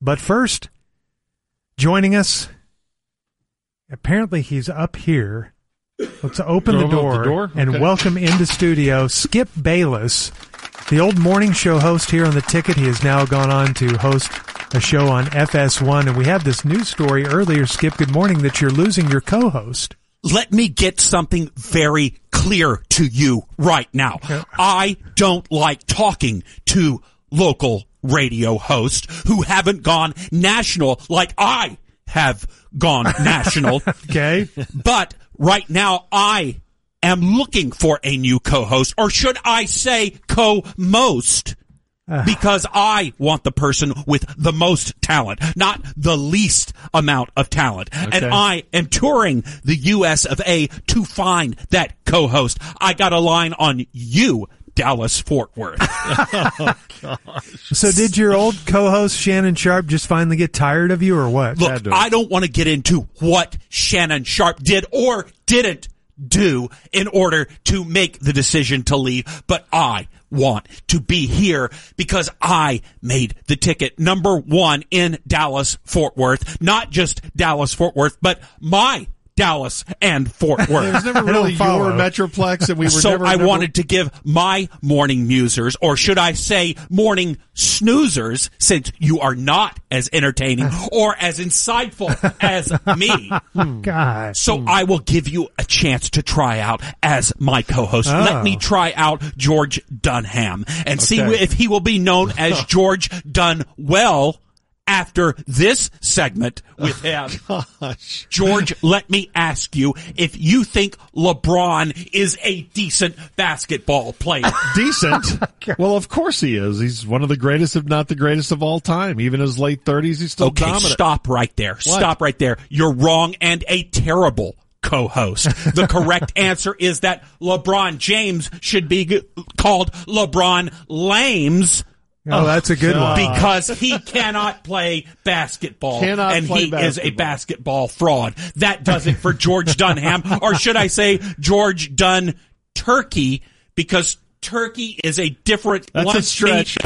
But first, joining us, apparently he's up here. Let's open the door and welcome into studio Skip Bayless, the old morning show host here on The Ticket. He has now gone on to host a show on FS1, and we have this news story earlier, Skip, good morning, that you're losing your co-host. Let me get something very clear to you right now. I don't like talking to local radio hosts who haven't gone national like I have gone national. Okay. But right now I am looking for a new co-host, or should I say co-most? Because I want the person with the most talent, not the least amount of talent. Okay. And I am touring the US of A to find that co-host. I got a line on you, Dallas Fort Worth. Oh, so did your old co-host Shannon Sharp just finally get tired of you, or what? Look, I don't want to get into what Shannon Sharp did or didn't do in order to make the decision to leave, but I want to be here because I made the ticket number one in Dallas Fort Worth, not just Dallas Fort Worth, but my Dallas and Fort Worth. It was never really your Metroplex, and we were so never... I wanted to give my morning musers, or should I say morning snoozers, since you are not as entertaining or as insightful as me. God. So I will give you a chance to try out as my co-host. Let me try out George Dunham and see if he will be known as George Dunwell after this segment with him. Gosh. George, let me ask you if you think LeBron is a decent basketball player. Decent? Well, of course he is. He's one of the greatest, if not the greatest of all time. Even in his late 30s, he's still dominant. Stop right there. What? Stop right there. You're wrong and a terrible co-host. The correct answer is that LeBron James should be called LeBron Lames. Oh, that's a good one. Because he cannot play basketball. Is a basketball fraud. That does it for George Dunham. Or should I say George Dun Turkey, because turkey is a different... That's a stretch.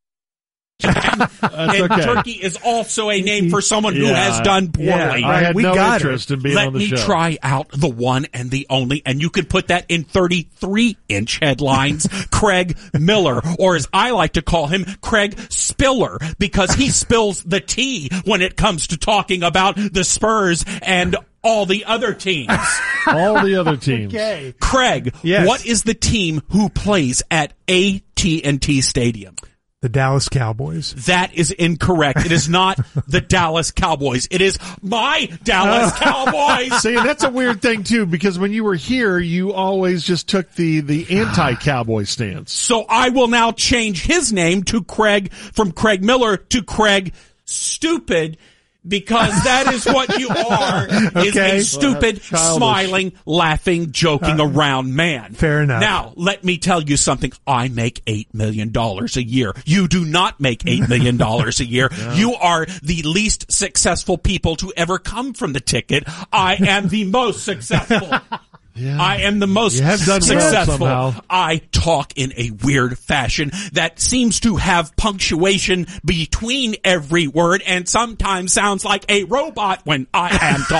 And Turkey is also a name for someone who has done poorly. I had no interest in being on the show. Let me try out the one and the only, and you could put that in 33-inch headlines, Craig Miller, or as I like to call him, Craig Spiller, because he spills the tea when it comes to talking about the Spurs and all the other teams. All the other teams. Okay. Craig, what is the team who plays at AT&T Stadium? The Dallas Cowboys. That is incorrect. It is not the Dallas Cowboys. It is my Dallas Cowboys. See, that's a weird thing, too, because when you were here, you always just took the anti-Cowboy stance. So I will now change his name to from Craig Miller to Craig Stupid, because that is what you are, is a stupid, smiling, laughing, joking around man. Fair enough. Now, let me tell you something. I make $8 million a year. You do not make $8 million a year. No. You are the least successful people to ever come from the ticket. I am the most successful. Yeah. I am the most successful. Well, I talk in a weird fashion that seems to have punctuation between every word and sometimes sounds like a robot when I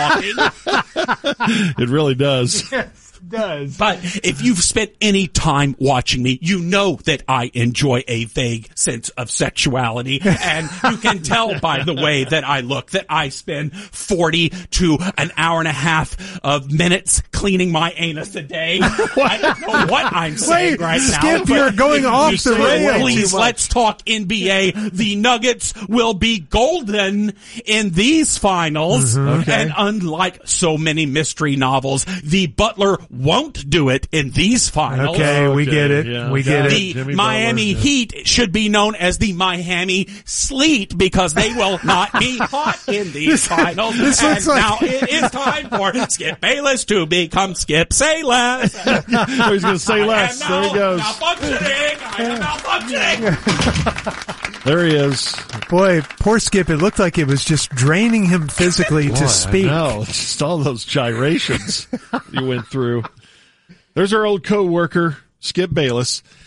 am talking. It really does. Does. But if you've spent any time watching me, you know that I enjoy a vague sense of sexuality, and you can tell by the way that I look that I spend 40 to an hour and a half of minutes cleaning my anus a day. I don't know what I'm saying right now. Skip, you're going off the rails. Please, let's talk NBA. The Nuggets will be golden in these finals, and unlike so many mystery novels, the Butler won't do it in these finals. Okay, we get it. Yeah. We get it. The Miami Heat should be known as the Miami Sleet because they will not be hot in these finals. And now it is time for Skip Bayless to become Skip Say Less. He's going to say less. There he goes. I am malfunctioning. There he is. Boy, poor Skip. It looked like it was just draining him physically to speak. No, just all those gyrations you went through. There's our old co-worker, Skip Bayless.